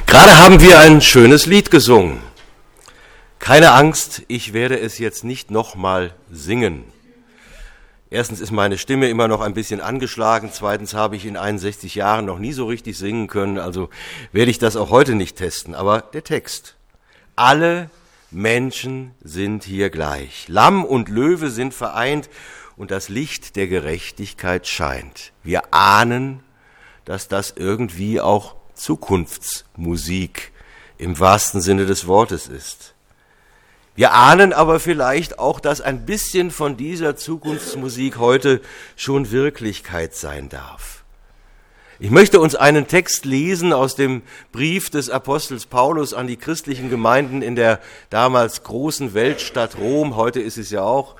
Gerade haben wir ein schönes Lied gesungen. Keine Angst, ich werde es jetzt nicht nochmal singen. Erstens ist meine Stimme immer noch ein bisschen angeschlagen, zweitens habe ich in 61 Jahren noch nie so richtig singen können, also werde ich das auch heute nicht testen. Aber der Text: Alle Menschen sind hier gleich. Lamm und Löwe sind vereint und das Licht der Gerechtigkeit scheint. Wir ahnen, dass das irgendwie auch Zukunftsmusik im wahrsten Sinne des Wortes ist. Wir ahnen aber vielleicht auch, dass ein bisschen von dieser Zukunftsmusik heute schon Wirklichkeit sein darf. Ich möchte uns einen Text lesen aus dem Brief des Apostels Paulus an die christlichen Gemeinden in der damals großen Weltstadt Rom, heute ist es ja auch,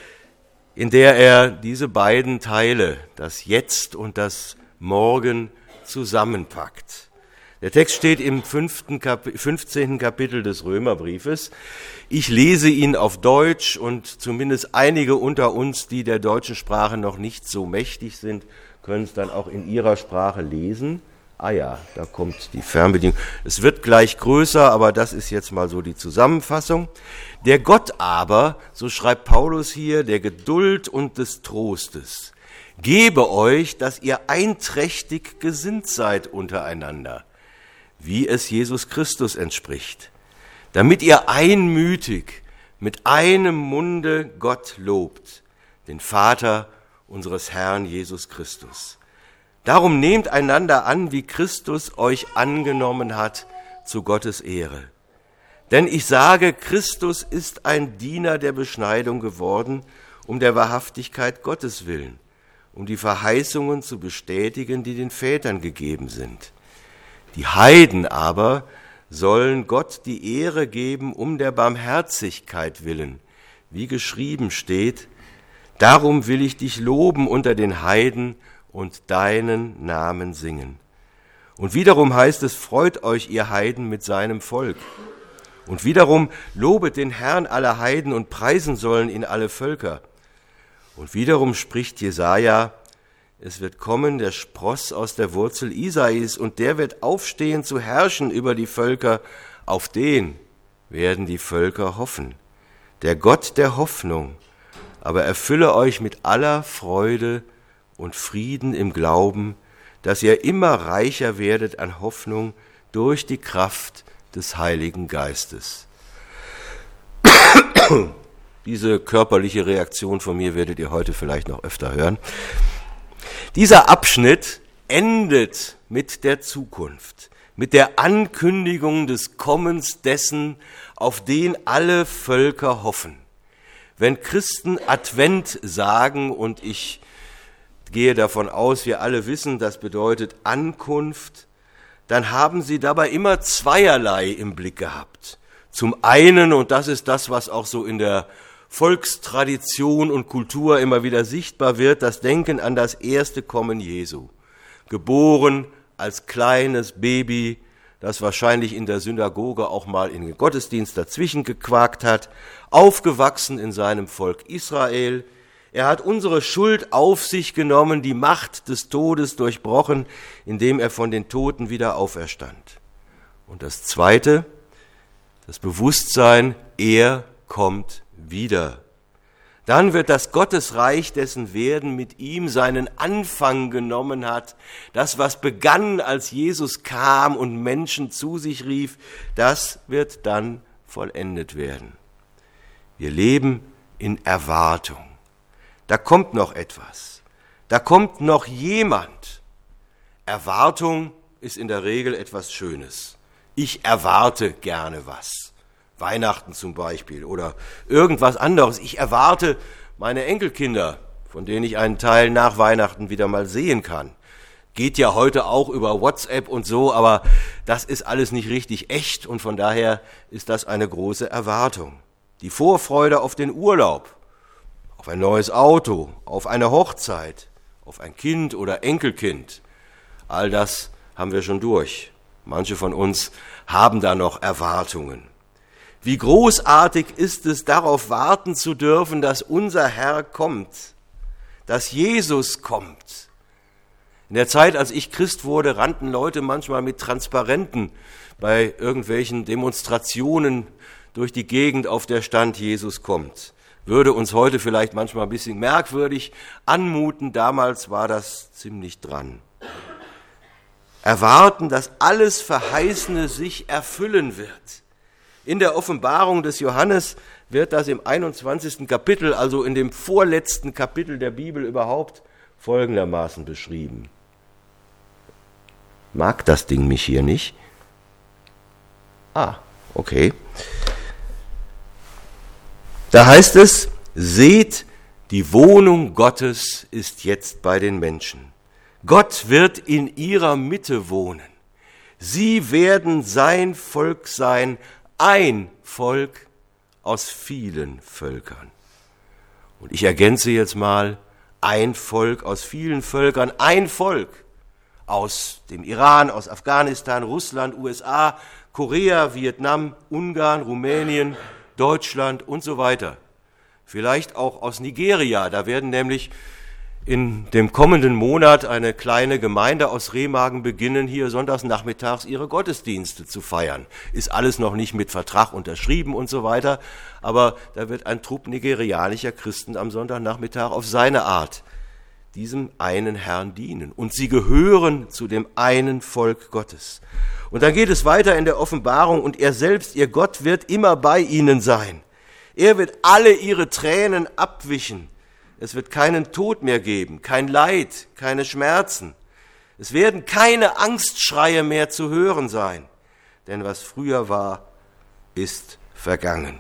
in der er diese beiden Teile, das Jetzt und das Morgen, zusammenpackt. Der Text steht im 15. Kapitel des Römerbriefes. Ich lese ihn auf Deutsch und zumindest einige unter uns, die der deutschen Sprache noch nicht so mächtig sind, können es dann auch in ihrer Sprache lesen. Ah ja, da kommt die Fernbedienung. Es wird gleich größer, aber das ist jetzt mal so die Zusammenfassung. Der Gott aber, so schreibt Paulus hier, der Geduld und des Trostes, gebe euch, dass ihr einträchtig gesinnt seid untereinander, wie es Jesus Christus entspricht, damit ihr einmütig mit einem Munde Gott lobt, den Vater unseres Herrn Jesus Christus. Darum nehmt einander an, wie Christus euch angenommen hat, zu Gottes Ehre. Denn ich sage, Christus ist ein Diener der Beschneidung geworden, um der Wahrhaftigkeit Gottes willen, um die Verheißungen zu bestätigen, die den Vätern gegeben sind. Die Heiden aber sollen Gott die Ehre geben, um der Barmherzigkeit willen, wie geschrieben steht, darum will ich dich loben unter den Heiden und deinen Namen singen. Und wiederum heißt es, freut euch, ihr Heiden, mit seinem Volk. Und wiederum lobet den Herrn aller Heiden und preisen sollen ihn alle Völker. Und wiederum spricht Jesaja, es wird kommen der Spross aus der Wurzel Isais und der wird aufstehen zu herrschen über die Völker, auf den werden die Völker hoffen. Der Gott der Hoffnung aber erfülle euch mit aller Freude und Frieden im Glauben, dass ihr immer reicher werdet an Hoffnung durch die Kraft des Heiligen Geistes. Diese körperliche Reaktion von mir werdet ihr heute vielleicht noch öfter hören. Dieser Abschnitt endet mit der Zukunft, mit der Ankündigung des Kommens dessen, auf den alle Völker hoffen. Wenn Christen Advent sagen, und ich gehe davon aus, wir alle wissen, das bedeutet Ankunft, dann haben sie dabei immer zweierlei im Blick gehabt. Zum einen, und das ist das, was auch so in der Volkstradition und Kultur immer wieder sichtbar wird, das Denken an das erste Kommen Jesu. Geboren als kleines Baby, das wahrscheinlich in der Synagoge auch mal in den Gottesdienst dazwischen gequakt hat, aufgewachsen in seinem Volk Israel. Er hat unsere Schuld auf sich genommen, die Macht des Todes durchbrochen, indem er von den Toten wieder auferstand. Und das Zweite, das Bewusstsein, er kommt wieder. Dann wird das Gottesreich, dessen Werden mit ihm seinen Anfang genommen hat, das, was begann, als Jesus kam und Menschen zu sich rief, das wird dann vollendet werden. Wir leben in Erwartung. Da kommt noch etwas. Da kommt noch jemand. Erwartung ist in der Regel etwas Schönes. Ich erwarte gerne was. Weihnachten zum Beispiel oder irgendwas anderes. Ich erwarte meine Enkelkinder, von denen ich einen Teil nach Weihnachten wieder mal sehen kann. Geht ja heute auch über WhatsApp und so, aber das ist alles nicht richtig echt und von daher ist das eine große Erwartung. Die Vorfreude auf den Urlaub, auf ein neues Auto, auf eine Hochzeit, auf ein Kind oder Enkelkind. All das haben wir schon durch. Manche von uns haben da noch Erwartungen. Wie großartig ist es, darauf warten zu dürfen, dass unser Herr kommt, dass Jesus kommt. In der Zeit, als ich Christ wurde, rannten Leute manchmal mit Transparenten bei irgendwelchen Demonstrationen durch die Gegend, auf der stand, Jesus kommt. Würde uns heute vielleicht manchmal ein bisschen merkwürdig anmuten, damals war das ziemlich dran. Erwarten, dass alles Verheißene sich erfüllen wird. In der Offenbarung des Johannes wird das im 21. Kapitel, also in dem vorletzten Kapitel der Bibel überhaupt, folgendermaßen beschrieben. Mag das Ding mich hier nicht? Okay. Da heißt es, seht, die Wohnung Gottes ist jetzt bei den Menschen. Gott wird in ihrer Mitte wohnen. Sie werden sein Volk sein, ein Volk aus vielen Völkern. Und ich ergänze jetzt mal, ein Volk aus vielen Völkern, ein Volk aus dem Iran, aus Afghanistan, Russland, USA, Korea, Vietnam, Ungarn, Rumänien, Deutschland und so weiter. Vielleicht auch aus Nigeria, da werden nämlich in dem kommenden Monat eine kleine Gemeinde aus Remagen beginnen, hier sonntags nachmittags ihre Gottesdienste zu feiern. Ist alles noch nicht mit Vertrag unterschrieben und so weiter, aber da wird ein Trupp nigerianischer Christen am Sonntagnachmittag auf seine Art diesem einen Herrn dienen. Und sie gehören zu dem einen Volk Gottes. Und dann geht es weiter in der Offenbarung, und er selbst, ihr Gott, wird immer bei ihnen sein. Er wird alle ihre Tränen abwischen. Es wird keinen Tod mehr geben, kein Leid, keine Schmerzen. Es werden keine Angstschreie mehr zu hören sein, denn was früher war, ist vergangen.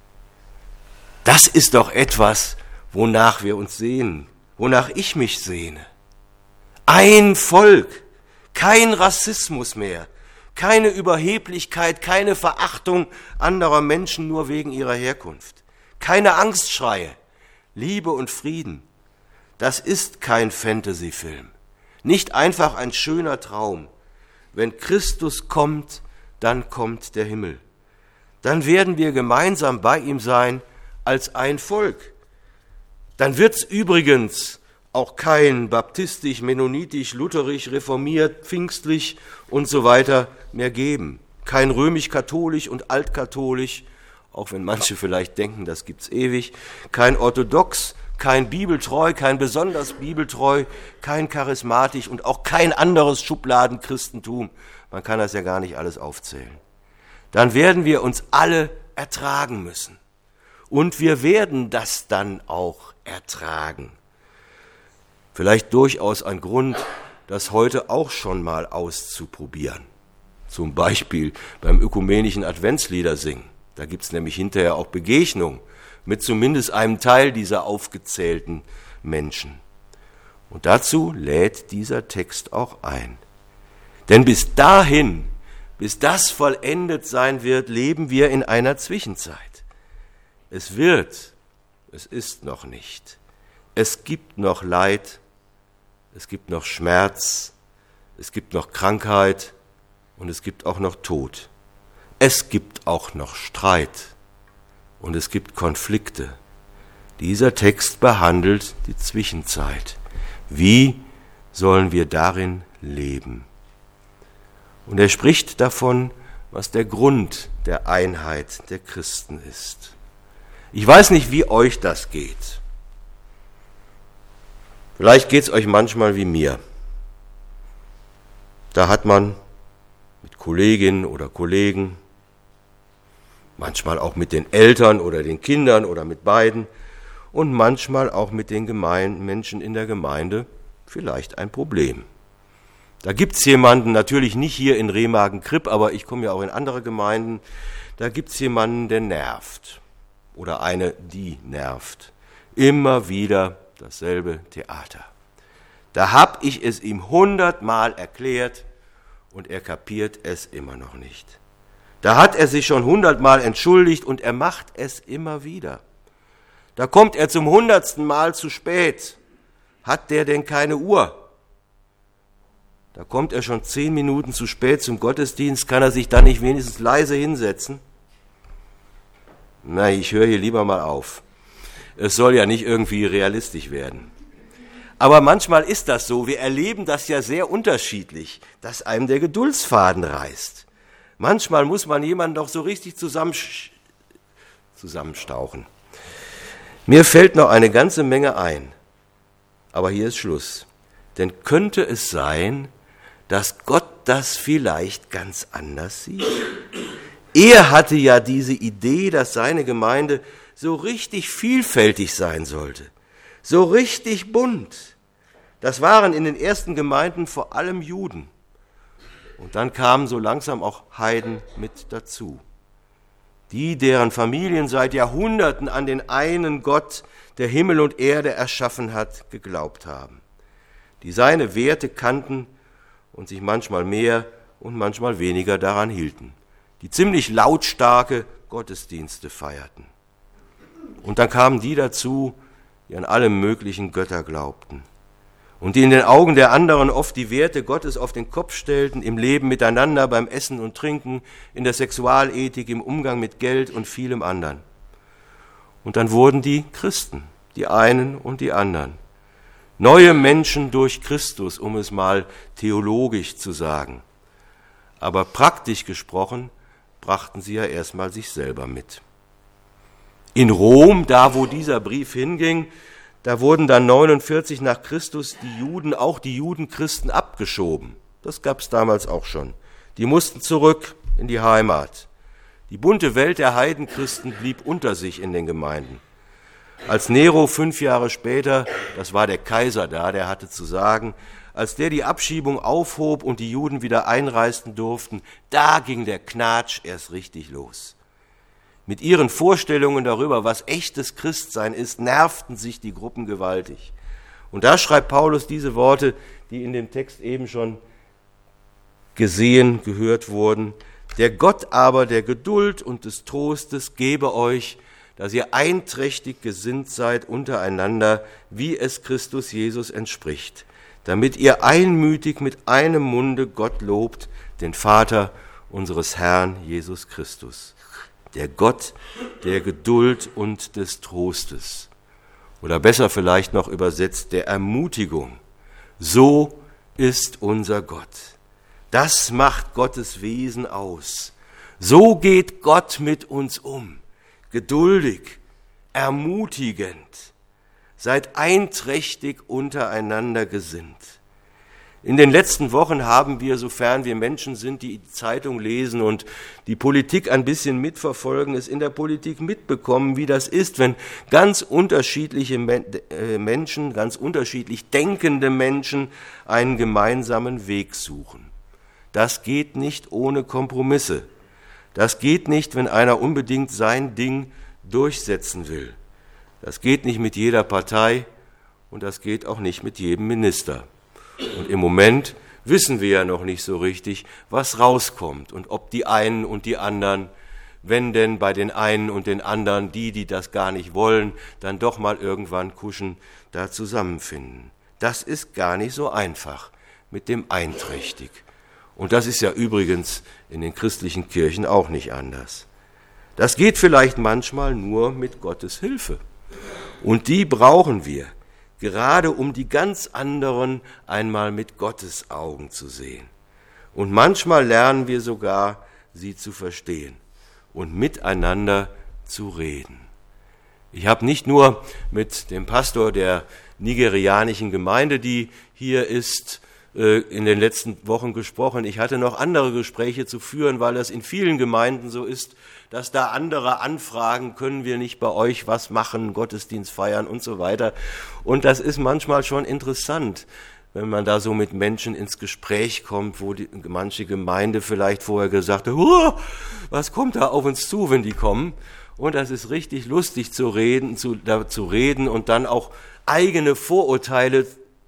Das ist doch etwas, wonach wir uns sehnen, wonach ich mich sehne. Ein Volk, kein Rassismus mehr, keine Überheblichkeit, keine Verachtung anderer Menschen nur wegen ihrer Herkunft, keine Angstschreie. Liebe und Frieden, das ist kein Fantasyfilm, nicht einfach ein schöner Traum. Wenn Christus kommt, dann kommt der Himmel. Dann werden wir gemeinsam bei ihm sein als ein Volk. Dann wird's übrigens auch kein baptistisch, mennonitisch, lutherisch, reformiert, pfingstlich und so weiter mehr geben. Kein römisch-katholisch und altkatholisch, auch wenn manche vielleicht denken, das gibt's ewig, kein orthodox, kein bibeltreu, kein besonders bibeltreu, kein charismatisch und auch kein anderes Schubladenchristentum. Man kann das ja gar nicht alles aufzählen. Dann werden wir uns alle ertragen müssen. Und wir werden das dann auch ertragen. Vielleicht durchaus ein Grund, das heute auch schon mal auszuprobieren. Zum Beispiel beim ökumenischen Adventsliedersingen. Da gibt's nämlich hinterher auch Begegnung mit zumindest einem Teil dieser aufgezählten Menschen. Und dazu lädt dieser Text auch ein. Denn bis dahin, bis das vollendet sein wird, leben wir in einer Zwischenzeit. Es ist noch nicht. Es gibt noch Leid, es gibt noch Schmerz, es gibt noch Krankheit und es gibt auch noch Tod. Es gibt auch noch Streit und es gibt Konflikte. Dieser Text behandelt die Zwischenzeit. Wie sollen wir darin leben? Und er spricht davon, was der Grund der Einheit der Christen ist. Ich weiß nicht, wie euch das geht. Vielleicht geht es euch manchmal wie mir. Da hat man mit Kolleginnen oder Kollegen, manchmal auch mit den Eltern oder den Kindern oder mit beiden und manchmal auch mit den Menschen in der Gemeinde vielleicht ein Problem. Da gibt's jemanden, natürlich nicht hier in Remagen-Kripp, aber ich komme ja auch in andere Gemeinden, da gibt's jemanden, der nervt oder eine, die nervt. Immer wieder dasselbe Theater. Da hab ich es ihm 100-mal erklärt und er kapiert es immer noch nicht. Da hat er sich schon 100-mal entschuldigt und er macht es immer wieder. Da kommt er zum 100. Mal zu spät. Hat der denn keine Uhr? Da kommt er schon 10 Minuten zu spät zum Gottesdienst, kann er sich dann nicht wenigstens leise hinsetzen? Na, ich höre hier lieber mal auf. Es soll ja nicht irgendwie realistisch werden. Aber manchmal ist das so. Wir erleben das ja sehr unterschiedlich, dass einem der Geduldsfaden reißt. Manchmal muss man jemanden doch so richtig zusammenstauchen. Mir fällt noch eine ganze Menge ein. Aber hier ist Schluss. Denn könnte es sein, dass Gott das vielleicht ganz anders sieht? Er hatte ja diese Idee, dass seine Gemeinde so richtig vielfältig sein sollte, so richtig bunt. Das waren in den ersten Gemeinden vor allem Juden. Und dann kamen so langsam auch Heiden mit dazu. Die, deren Familien seit Jahrhunderten an den einen Gott, der Himmel und Erde erschaffen hat, geglaubt haben. Die seine Werte kannten und sich manchmal mehr und manchmal weniger daran hielten. Die ziemlich lautstarke Gottesdienste feierten. Und dann kamen die dazu, die an alle möglichen Götter glaubten und die in den Augen der anderen oft die Werte Gottes auf den Kopf stellten, im Leben miteinander, beim Essen und Trinken, in der Sexualethik, im Umgang mit Geld und vielem anderen. Und dann wurden die Christen, die einen und die anderen. Neue Menschen durch Christus, um es mal theologisch zu sagen. Aber praktisch gesprochen brachten sie ja erstmal sich selber mit. In Rom, da wo dieser Brief hinging, da wurden dann 49 nach Christus die Juden, auch die Judenchristen, abgeschoben. Das gab es damals auch schon. Die mussten zurück in die Heimat. Die bunte Welt der Heidenchristen blieb unter sich in den Gemeinden. Als Nero 5 Jahre später, das war der Kaiser da, der hatte zu sagen, als der die Abschiebung aufhob und die Juden wieder einreisten durften, da ging der Knatsch erst richtig los. Mit ihren Vorstellungen darüber, was echtes Christsein ist, nervten sich die Gruppen gewaltig. Und da schreibt Paulus diese Worte, die in dem Text eben schon gehört wurden. Der Gott aber der Geduld und des Trostes gebe euch, dass ihr einträchtig gesinnt seid untereinander, wie es Christus Jesus entspricht, damit ihr einmütig mit einem Munde Gott lobt, den Vater unseres Herrn Jesus Christus. Der Gott der Geduld und des Trostes. Oder besser vielleicht noch übersetzt, der Ermutigung. So ist unser Gott. Das macht Gottes Wesen aus. So geht Gott mit uns um. Geduldig, ermutigend. Seid einträchtig untereinander gesinnt. In den letzten Wochen haben wir, sofern wir Menschen sind, die Zeitung lesen und die Politik ein bisschen mitverfolgen, es in der Politik mitbekommen, wie das ist, wenn ganz unterschiedliche Menschen, ganz unterschiedlich denkende Menschen einen gemeinsamen Weg suchen. Das geht nicht ohne Kompromisse. Das geht nicht, wenn einer unbedingt sein Ding durchsetzen will. Das geht nicht mit jeder Partei und das geht auch nicht mit jedem Minister. Und im Moment wissen wir ja noch nicht so richtig, was rauskommt und ob die einen und die anderen, wenn denn bei den einen und den anderen die das gar nicht wollen, dann doch mal irgendwann kuschen, da zusammenfinden. Das ist gar nicht so einfach mit dem einträchtig. Und das ist ja übrigens in den christlichen Kirchen auch nicht anders. Das geht vielleicht manchmal nur mit Gottes Hilfe. Und die brauchen wir, gerade um die ganz anderen einmal mit Gottes Augen zu sehen. Und manchmal lernen wir sogar, sie zu verstehen und miteinander zu reden. Ich habe nicht nur mit dem Pastor der nigerianischen Gemeinde, die hier ist, in den letzten Wochen gesprochen. Ich hatte noch andere Gespräche zu führen, weil das in vielen Gemeinden so ist, dass da andere anfragen, können wir nicht bei euch was machen, Gottesdienst feiern und so weiter. Und das ist manchmal schon interessant, wenn man da so mit Menschen ins Gespräch kommt, wo manche Gemeinde vielleicht vorher gesagt hat, was kommt da auf uns zu, wenn die kommen? Und das ist richtig lustig zu reden und dann auch eigene Vorurteile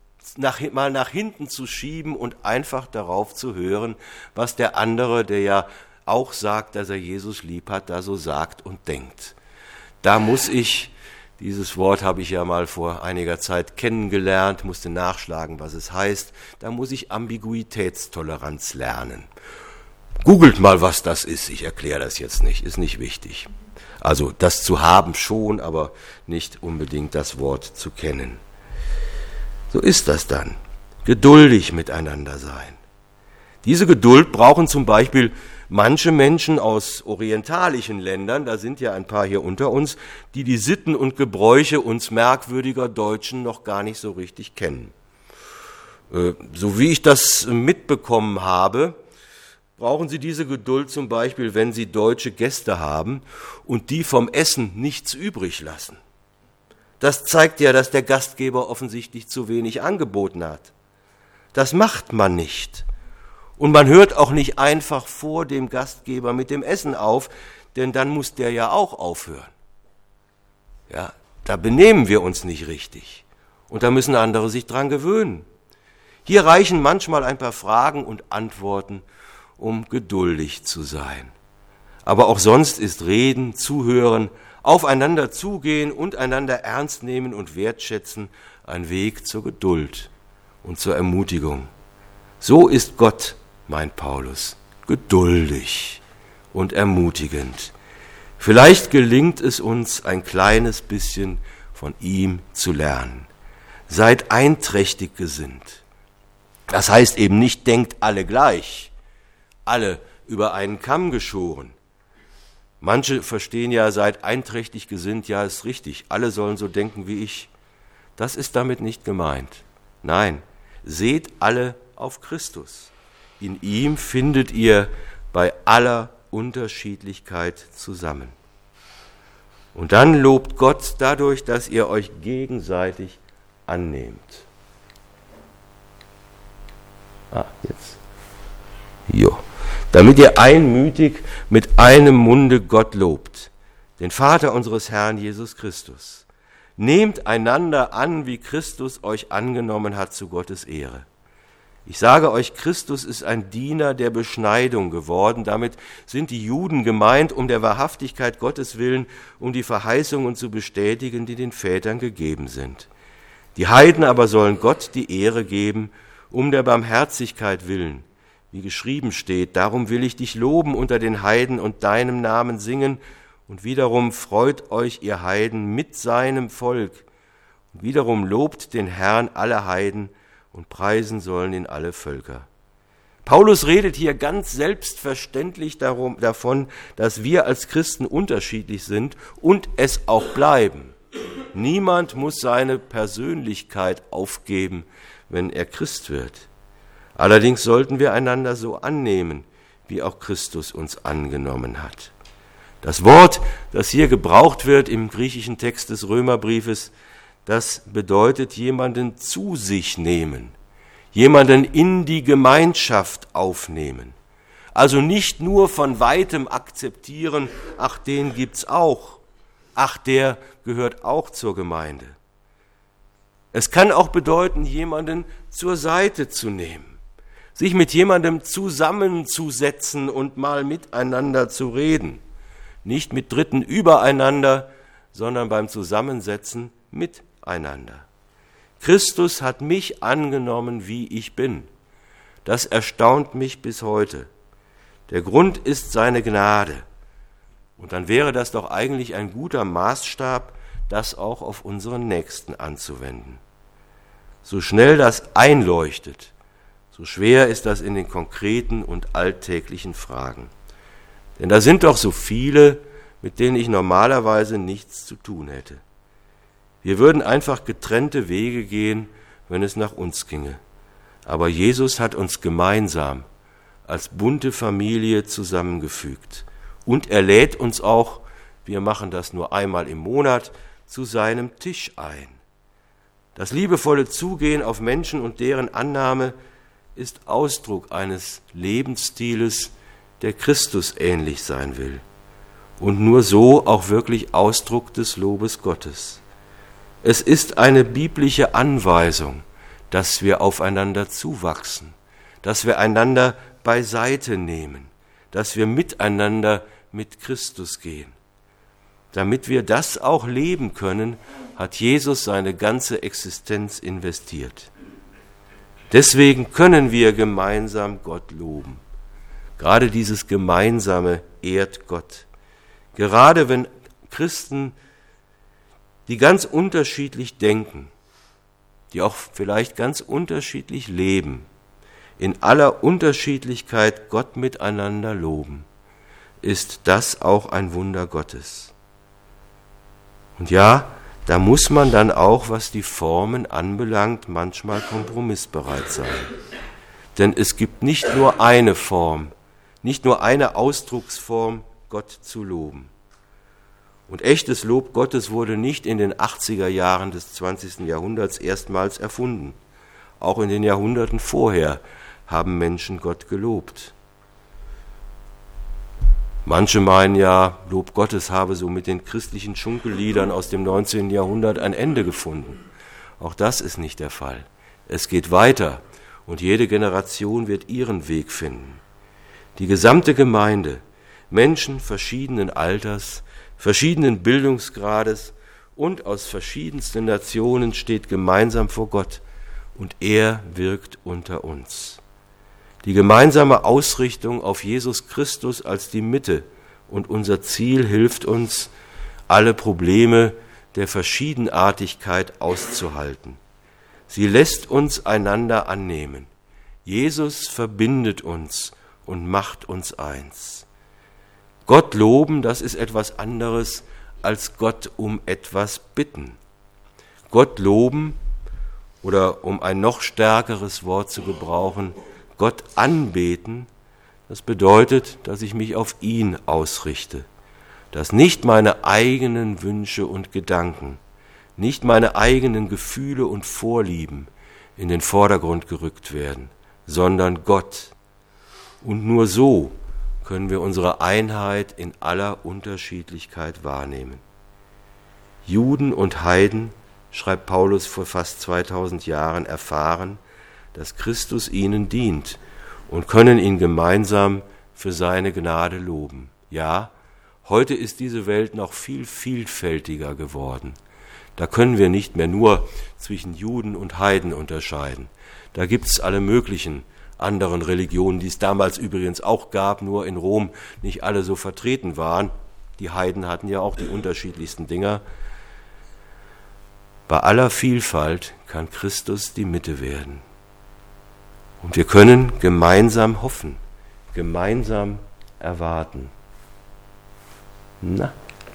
mal nach hinten zu schieben und einfach darauf zu hören, was der andere, der ja auch sagt, dass er Jesus lieb hat, da so sagt und denkt. Da muss ich, dieses Wort habe ich ja mal vor einiger Zeit kennengelernt, musste nachschlagen, was es heißt, da muss ich Ambiguitätstoleranz lernen. Googelt mal, was das ist, ich erkläre das jetzt nicht, ist nicht wichtig. Also das zu haben schon, aber nicht unbedingt das Wort zu kennen. So ist das dann. Geduldig miteinander sein. Diese Geduld brauchen zum Beispiel manche Menschen aus orientalischen Ländern, da sind ja ein paar hier unter uns, die die Sitten und Gebräuche uns merkwürdiger Deutschen noch gar nicht so richtig kennen. So wie ich das mitbekommen habe, brauchen sie diese Geduld zum Beispiel, wenn sie deutsche Gäste haben und die vom Essen nichts übrig lassen. Das zeigt ja, dass der Gastgeber offensichtlich zu wenig angeboten hat. Das macht man nicht. Und man hört auch nicht einfach vor dem Gastgeber mit dem Essen auf, denn dann muss der ja auch aufhören. Ja, da benehmen wir uns nicht richtig. Und da müssen andere sich dran gewöhnen. Hier reichen manchmal ein paar Fragen und Antworten, um geduldig zu sein. Aber auch sonst ist Reden, Zuhören, aufeinander zugehen und einander ernst nehmen und wertschätzen ein Weg zur Geduld und zur Ermutigung. So ist Gott, meint Paulus, geduldig und ermutigend. Vielleicht gelingt es uns, ein kleines bisschen von ihm zu lernen. Seid einträchtig gesinnt. Das heißt eben nicht, denkt alle gleich, alle über einen Kamm geschoren. Manche verstehen ja, seid einträchtig gesinnt, ja, ist richtig, alle sollen so denken wie ich. Das ist damit nicht gemeint. Nein, seht alle auf Christus. In ihm findet ihr bei aller Unterschiedlichkeit zusammen. Und dann lobt Gott dadurch, dass ihr euch gegenseitig annehmt. Jetzt. Jo. Damit ihr einmütig mit einem Munde Gott lobt, den Vater unseres Herrn Jesus Christus. Nehmt einander an, wie Christus euch angenommen hat zu Gottes Ehre. Ich sage euch, Christus ist ein Diener der Beschneidung geworden. Damit sind die Juden gemeint, um der Wahrhaftigkeit Gottes willen, um die Verheißungen zu bestätigen, die den Vätern gegeben sind. Die Heiden aber sollen Gott die Ehre geben, um der Barmherzigkeit willen, wie geschrieben steht, darum will ich dich loben unter den Heiden und deinem Namen singen, und wiederum freut euch, ihr Heiden, mit seinem Volk, und wiederum lobt den Herrn alle Heiden, und preisen sollen ihn alle Völker. Paulus redet hier ganz selbstverständlich davon, dass wir als Christen unterschiedlich sind und es auch bleiben. Niemand muss seine Persönlichkeit aufgeben, wenn er Christ wird. Allerdings sollten wir einander so annehmen, wie auch Christus uns angenommen hat. Das Wort, das hier gebraucht wird im griechischen Text des Römerbriefes, das bedeutet jemanden zu sich nehmen, jemanden in die Gemeinschaft aufnehmen. Also nicht nur von weitem akzeptieren, ach, den gibt's auch, ach, der gehört auch zur Gemeinde. Es kann auch bedeuten, jemanden zur Seite zu nehmen, sich mit jemandem zusammenzusetzen und mal miteinander zu reden. Nicht mit Dritten übereinander, sondern beim Zusammensetzen miteinander. Christus hat mich angenommen, wie ich bin. Das erstaunt mich bis heute. Der Grund ist seine Gnade. Und dann wäre das doch eigentlich ein guter Maßstab, das auch auf unseren Nächsten anzuwenden. So schnell das einleuchtet, so schwer ist das in den konkreten und alltäglichen Fragen. Denn da sind doch so viele, mit denen ich normalerweise nichts zu tun hätte. Wir würden einfach getrennte Wege gehen, wenn es nach uns ginge. Aber Jesus hat uns gemeinsam als bunte Familie zusammengefügt. Und er lädt uns auch, wir machen das nur einmal im Monat, zu seinem Tisch ein. Das liebevolle Zugehen auf Menschen und deren Annahme ist Ausdruck eines Lebensstiles, der Christus ähnlich sein will. Und nur so auch wirklich Ausdruck des Lobes Gottes. Es ist eine biblische Anweisung, dass wir aufeinander zuwachsen, dass wir einander beiseite nehmen, dass wir miteinander mit Christus gehen. Damit wir das auch leben können, hat Jesus seine ganze Existenz investiert. Deswegen können wir gemeinsam Gott loben. Gerade dieses Gemeinsame ehrt Gott. Gerade wenn Christen, die ganz unterschiedlich denken, die auch vielleicht ganz unterschiedlich leben, in aller Unterschiedlichkeit Gott miteinander loben, ist das auch ein Wunder Gottes. Und ja, da muss man dann auch, was die Formen anbelangt, manchmal kompromissbereit sein. Denn es gibt nicht nur eine Form, nicht nur eine Ausdrucksform, Gott zu loben. Und echtes Lob Gottes wurde nicht in den 80er Jahren des 20. Jahrhunderts erstmals erfunden. Auch in den Jahrhunderten vorher haben Menschen Gott gelobt. Manche meinen ja, Lob Gottes habe so mit den christlichen Schunkelliedern aus dem 19. Jahrhundert ein Ende gefunden. Auch das ist nicht der Fall. Es geht weiter und jede Generation wird ihren Weg finden. Die gesamte Gemeinde, Menschen verschiedenen Alters, verschiedenen Bildungsgrades und aus verschiedensten Nationen steht gemeinsam vor Gott und er wirkt unter uns. Die gemeinsame Ausrichtung auf Jesus Christus als die Mitte und unser Ziel hilft uns, alle Probleme der Verschiedenartigkeit auszuhalten. Sie lässt uns einander annehmen. Jesus verbindet uns und macht uns eins. Gott loben, das ist etwas anderes als Gott um etwas bitten. Gott loben, oder um ein noch stärkeres Wort zu gebrauchen, Gott anbeten, das bedeutet, dass ich mich auf ihn ausrichte, dass nicht meine eigenen Wünsche und Gedanken, nicht meine eigenen Gefühle und Vorlieben in den Vordergrund gerückt werden, sondern Gott. Und nur so können wir unsere Einheit in aller Unterschiedlichkeit wahrnehmen. Juden und Heiden, schreibt Paulus vor fast 2000 Jahren, erfahren, dass Christus ihnen dient und können ihn gemeinsam für seine Gnade loben. Ja, heute ist diese Welt noch viel vielfältiger geworden. Da können wir nicht mehr nur zwischen Juden und Heiden unterscheiden. Da gibt's alle möglichen anderen Religionen, die es damals übrigens auch gab, nur in Rom nicht alle so vertreten waren. Die Heiden hatten ja auch die unterschiedlichsten Dinger. Bei aller Vielfalt kann Christus die Mitte werden. Und wir können gemeinsam hoffen, gemeinsam erwarten. Na?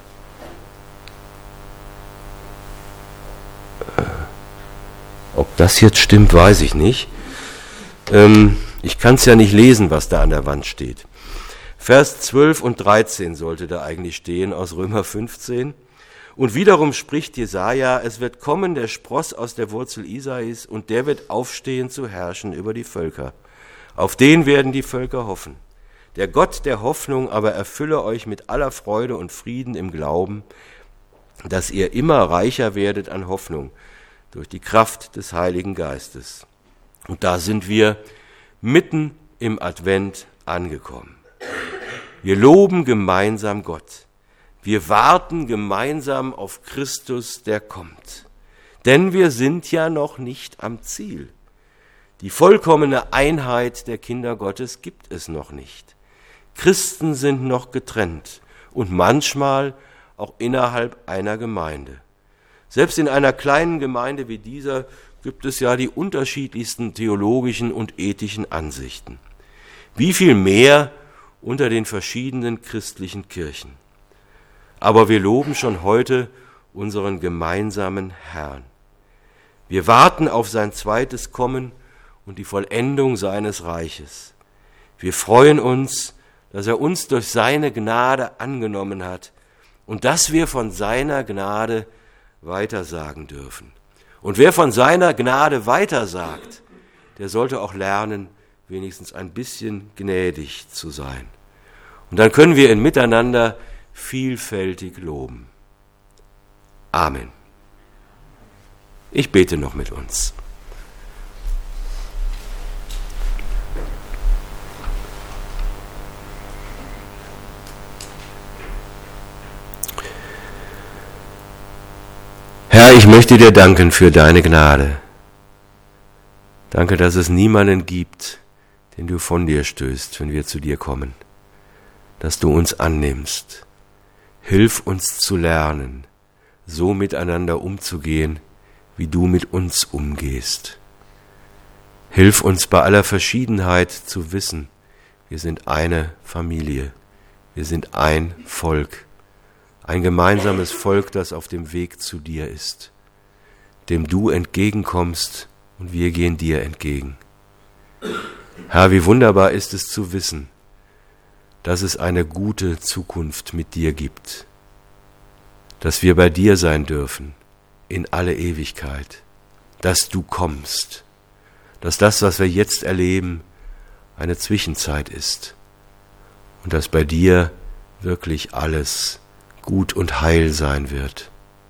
Ob das jetzt stimmt, weiß ich nicht. Ich kann es ja nicht lesen, was da an der Wand steht. Vers 12 und 13 sollte da eigentlich stehen aus Römer 15. Und wiederum spricht Jesaja, es wird kommen der Spross aus der Wurzel Isais und der wird aufstehen zu herrschen über die Völker. Auf den werden die Völker hoffen. Der Gott der Hoffnung aber erfülle euch mit aller Freude und Frieden im Glauben, dass ihr immer reicher werdet an Hoffnung durch die Kraft des Heiligen Geistes. Und da sind wir mitten im Advent angekommen. Wir loben gemeinsam Gott. Wir warten gemeinsam auf Christus, der kommt. Denn wir sind ja noch nicht am Ziel. Die vollkommene Einheit der Kinder Gottes gibt es noch nicht. Christen sind noch getrennt und manchmal auch innerhalb einer Gemeinde. Selbst in einer kleinen Gemeinde wie dieser gibt es ja die unterschiedlichsten theologischen und ethischen Ansichten. Wie viel mehr unter den verschiedenen christlichen Kirchen. Aber wir loben schon heute unseren gemeinsamen Herrn. Wir warten auf sein zweites Kommen und die Vollendung seines Reiches. Wir freuen uns, dass er uns durch seine Gnade angenommen hat und dass wir von seiner Gnade weitersagen dürfen. Und wer von seiner Gnade weitersagt, der sollte auch lernen, wenigstens ein bisschen gnädig zu sein. Und dann können wir in Miteinander vielfältig loben. Amen. Ich bete noch mit uns. Herr, ich möchte dir danken für deine Gnade. Danke, dass es niemanden gibt, den du von dir stößt, wenn wir zu dir kommen. Dass du uns annimmst. Hilf uns zu lernen, so miteinander umzugehen, wie du mit uns umgehst. Hilf uns bei aller Verschiedenheit zu wissen, wir sind eine Familie, wir sind ein Volk, ein gemeinsames Volk, das auf dem Weg zu dir ist, dem du entgegenkommst und wir gehen dir entgegen. Herr, wie wunderbar ist es zu wissen, dass es eine gute Zukunft mit dir gibt, dass wir bei dir sein dürfen in alle Ewigkeit, dass du kommst, dass das, was wir jetzt erleben, eine Zwischenzeit ist und dass bei dir wirklich alles gut und heil sein wird.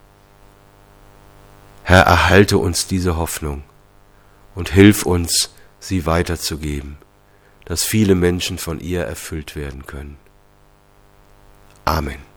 Herr, erhalte uns diese Hoffnung und hilf uns, sie weiterzugeben, dass viele Menschen von ihr erfüllt werden können. Amen.